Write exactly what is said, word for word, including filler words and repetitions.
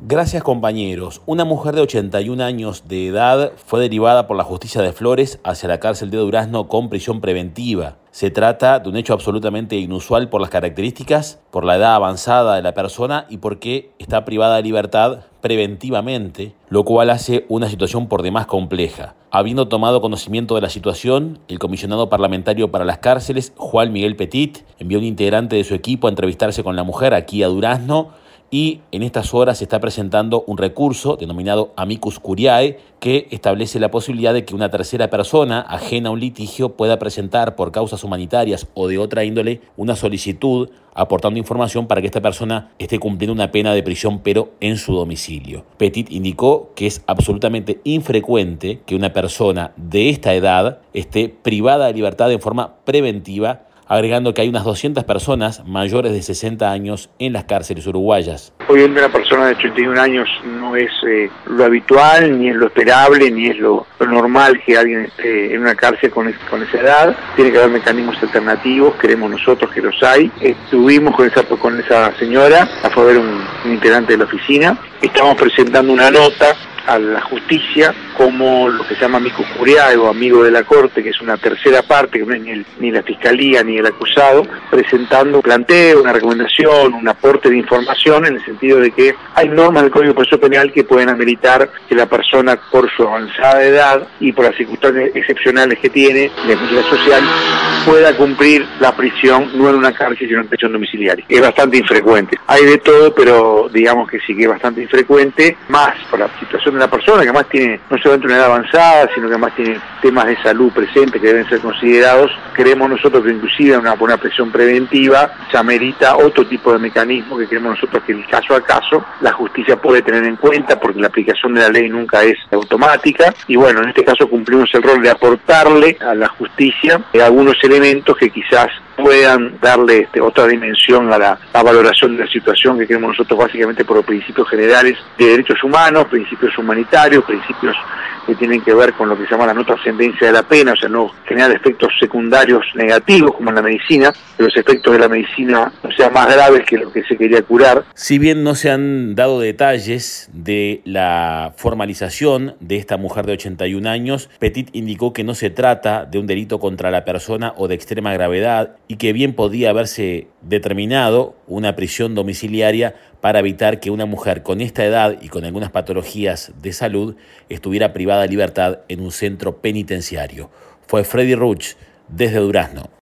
Gracias, compañeros. Una mujer de ochenta y un años de edad fue derivada por la justicia de Flores hacia la cárcel de Durazno con prisión preventiva. Se trata de un hecho absolutamente inusual por las características, por la edad avanzada de la persona y porque está privada de libertad preventivamente, lo cual hace una situación por demás compleja. Habiendo tomado conocimiento de la situación, el comisionado parlamentario para las cárceles, Juan Miguel Petit, envió a un integrante de su equipo a entrevistarse con la mujer aquí a Durazno. Y en estas horas se está presentando un recurso denominado amicus curiae que establece la posibilidad de que una tercera persona ajena a un litigio pueda presentar por causas humanitarias o de otra índole una solicitud aportando información para que esta persona esté cumpliendo una pena de prisión pero en su domicilio. Petit indicó que es absolutamente infrecuente que una persona de esta edad esté privada de libertad en forma preventiva, agregando que hay unas doscientas personas mayores de sesenta años en las cárceles uruguayas. Hoy en día una persona de ochenta y un años no es eh, lo habitual, ni es lo esperable, ni es lo, lo normal que alguien esté en una cárcel con, es, con esa edad. Tiene que haber mecanismos alternativos, creemos nosotros que los hay. Estuvimos con esa, con esa señora, a favor de un, un integrante de la oficina. Estamos presentando una nota a la justicia como lo que se llama amicus curiae o amigo de la corte, que es una tercera parte, que no es ni, el, ni la fiscalía ni el acusado, presentando un planteo, una recomendación, un aporte de información en el sentido de que hay normas del Código de Proceso Penal que pueden ameritar que la persona, por su avanzada edad y por las circunstancias excepcionales que tiene, la necesidad social, pueda cumplir la prisión no en una cárcel sino en prisión domiciliaria. Es bastante infrecuente. Hay de todo, pero digamos que sí que es bastante infrecuente, más por la situación de la persona, que además tiene no solamente una edad avanzada, sino que además tiene temas de salud presentes que deben ser considerados. Creemos nosotros que inclusive una, una presión preventiva se amerita otro tipo de mecanismo que creemos nosotros que el caso a caso la justicia puede tener en cuenta, porque la aplicación de la ley nunca es automática. Y bueno, en este caso cumplimos el rol de aportarle a la justicia algunos elementos que quizás puedan darle este, otra dimensión a la, la valoración de la situación que creemos nosotros básicamente por los principios generales de derechos humanos, principios humanitarios, principios que tienen que ver con lo que se llama la no trascendencia de la pena, o sea, no generar efectos secundarios negativos como en la medicina, que los efectos de la medicina no sean más graves que lo que se quería curar. Si bien no se han dado detalles de la formalización de esta mujer de ochenta y un años, Petit indicó que no se trata de un delito contra la persona o de extrema gravedad y que bien podía haberse determinado una prisión domiciliaria para evitar que una mujer con esta edad y con algunas patologías de salud estuviera privada de libertad en un centro penitenciario. Fue Freddy Ruch desde Durazno.